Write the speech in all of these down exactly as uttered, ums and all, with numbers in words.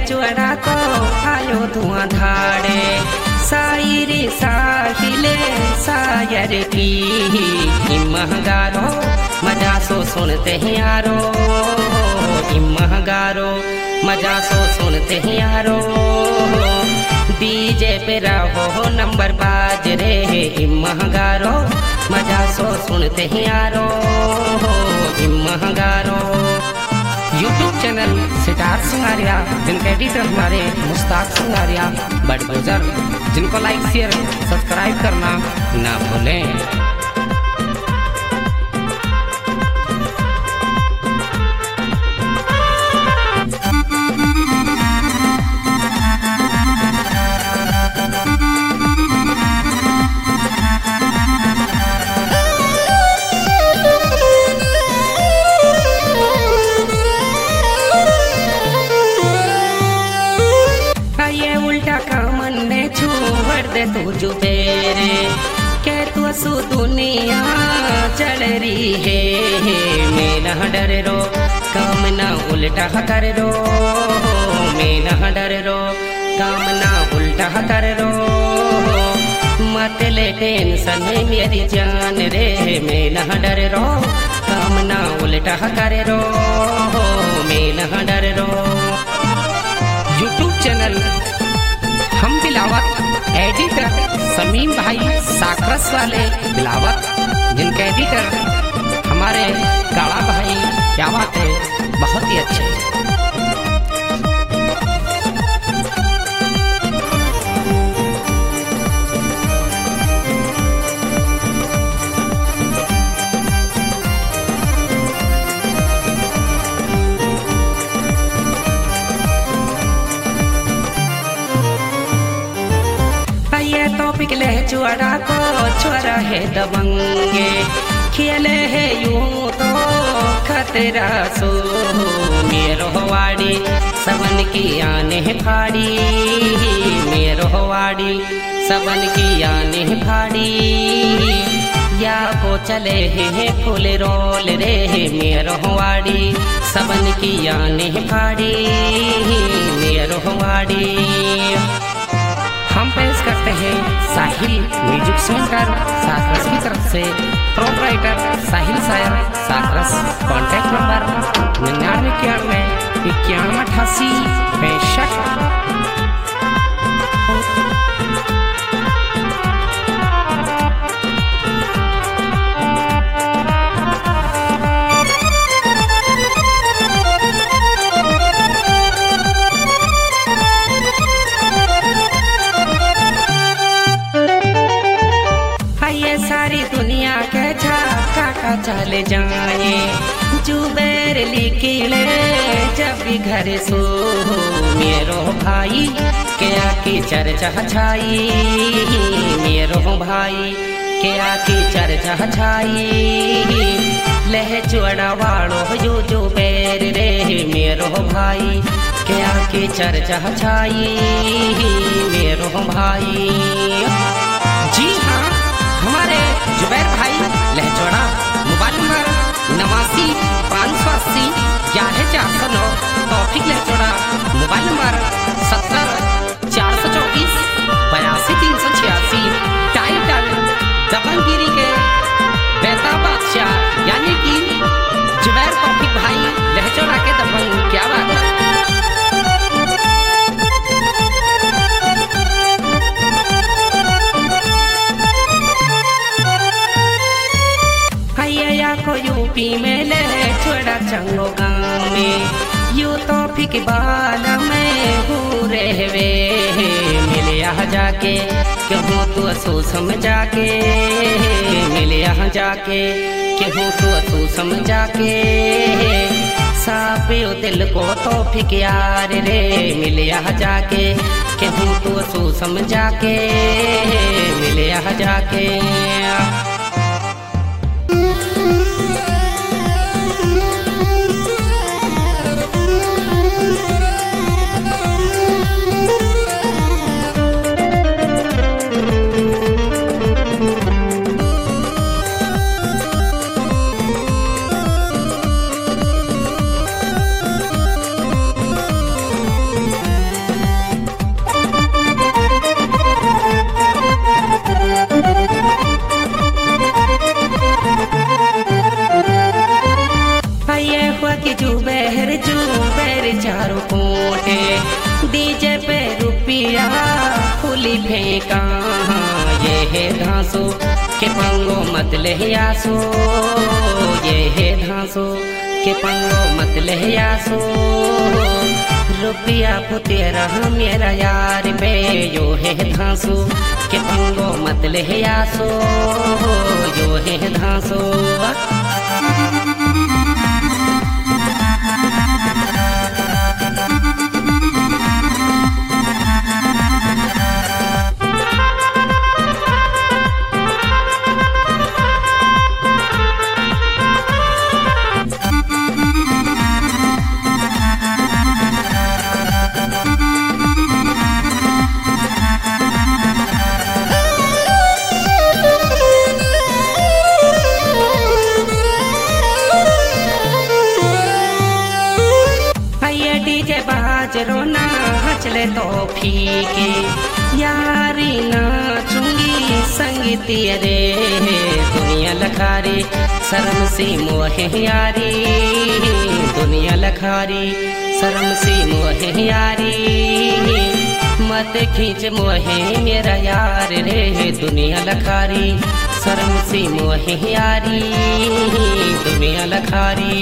लहचुअड़ा को आयो धुआं धाड़े सायरे साहिले सायर की महंगारो मजा सो सुनते हैं यारो महंगारो मजा सो सुनते हैं यारो डीजे पे रहो नंबर बाज रे महंगारो मजा सो सुनते हैं यारो महंगारो। यूट्यूब चैनल सितार सिंगारिया जिनके एडिटर हमारे मुस्ताक सिंगारिया बड़ बुजुर्ग जिनको लाइक शेयर सब्सक्राइब करना ना भूलें। तू जो तेरे के तू सु दुनिया चल रही है मेरा डर रो काम ना उल्टा कर रो मेरा डर रो काम ना उल्टा कर रो मत ले टेंशन मेरी जान रे मेरा डर रो काम ना उल्टा कर रो मेरा डर रो। यूट्यूब चैनल हम बिलावत एडिटर समीम भाई साकरस वाले बिलावत जिनके एडिटर हमारे काला भाई क्या बात है बहुत ही अच्छे। पिघले चुअड़ा को छोरा है दबंगे खेले है यूं तो खतरा सो मेरो वाड़ी सबन की आने फाड़ी मेरो वाड़ी सबन की आने फाड़ी या को चले है फुल रोल रे मेरो वाड़ी सबन की आने फाड़ी मेरो वाड़ी। हम पेश करते हैं साहिल म्यूजिक सेंटर साकरस की तरफ से प्रोपराइटर साहिल सायर साकरस। कॉन्टैक्ट नंबर निन्यानवे इक्यानवे इक्यानवे अठासी पैंसठ। सारी दुनिया के छाका चले जाए जुबैर लिखिले जब भी घर सो मेरो भाई क्या की चर्चा छाई मेरो भाई क्या की चर्चा छाई लह चुअड़ा वालो जो जो पैर रे मेरो भाई क्या की चर्चा छाई मेरो भाई। जी हाँ हमारे जुबैर भाई लहचौड़ा मोबाइल नंबर नवासी पाँच सौ अस्सी ग्यारह चार सौ नौ तौफीक लहचौड़ा मोबाइल नंबर सत्तर चार सौ चौबीस बयासी तीन सौ छियासी टाइटल दबंगिरी के बेता बादशाह यानी कि जुबैर तौफीक भाई लहचौड़ा के दबंग। क्या बात है। को यूपी में ले छोड़ा चंगो गाँव में यू तो फिक बाल में पूरे वे मिले यहाँ जाके क्यों तू असू समझा के मिले यहाँ जाके क्यों तू असू समझा के सापियो दिल को तो फिक यार रे मिले यहाँ जाके क्यों तू असू समझा के मिले यहाँ जाके। चारों कोटे, डीजे पे रुपया फूली फेंका, ये है धांसो के पंगो मत ले आसो, ये है धांसो के पंगो मत ले आसो। रुपया पुतेरा मेरा यार बे, यो है धांसो के पंगो मत ले आसो, यो है धांसो। रोना हचले तो फीके, यारी नाचूंगी संग तेरे, दुनिया लखारी शर्म सी मोहे यारी, दुनिया लखारी शर्म सी मोहे यारी। मत खींच मोहे मेरा यार रे, दुनिया लखारी शर्म सी मोहे यारी, दुनिया लखारी।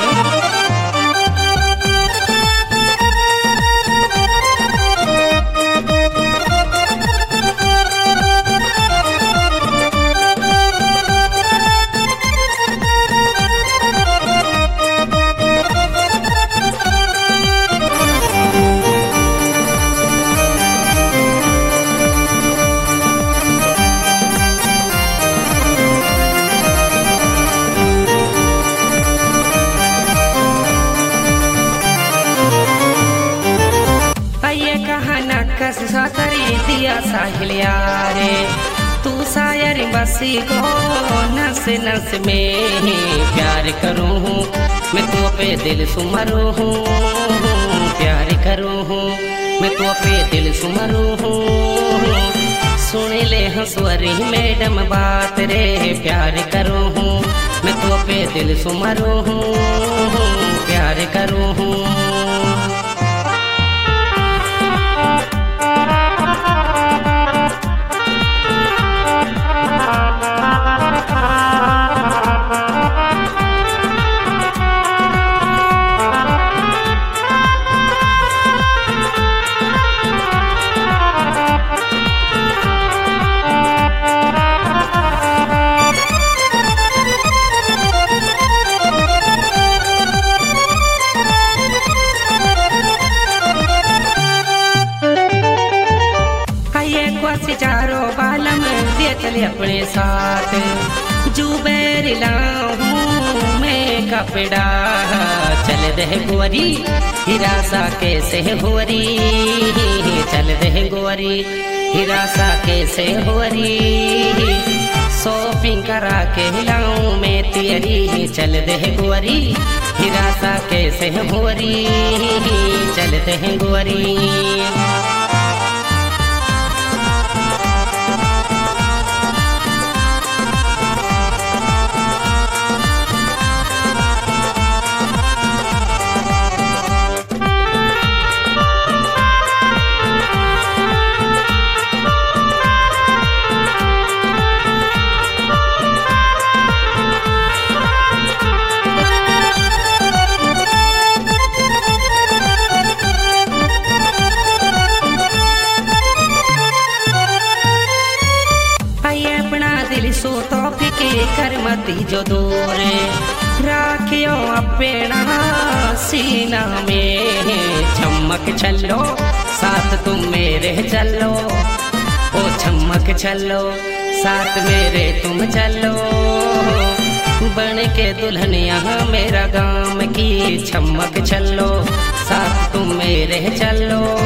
कस साकरी दिया साहिल यारे, तू शायर बसी को नस नस में प्यार करूँ हूँ मैं तो पे दिल सुमरू हूँ, प्यार करूँ हूँ मैं तो पे दिल सुमरू हूँ। सुन ले हंसवरी मैडम बात रे, प्यार करूँ हूँ मैं तो पे दिल सुमरू हूँ, प्यार करूँ हूँ। चारों बालम दे चले अपने साथ, जुबैर लाऊं मैं कपड़ा, चल दे गोरी हिरासा कैसे होरी, चल दे गोरी हिरासा कैसे होरी। शॉपिंग करा के लाऊं मैं तेरी, चल दे गोरी हिरासा कैसे होरी, चल दे गोरी। सो तो फिके कर मती जो दूरे, राखियो अपना सीना में, चमक चलो साथ तुम मेरे चलो, ओ चमक चलो साथ मेरे तुम चलो। बन के दुल्हनिया मेरा गाम की, चमक चलो साथ तुम मेरे चलो।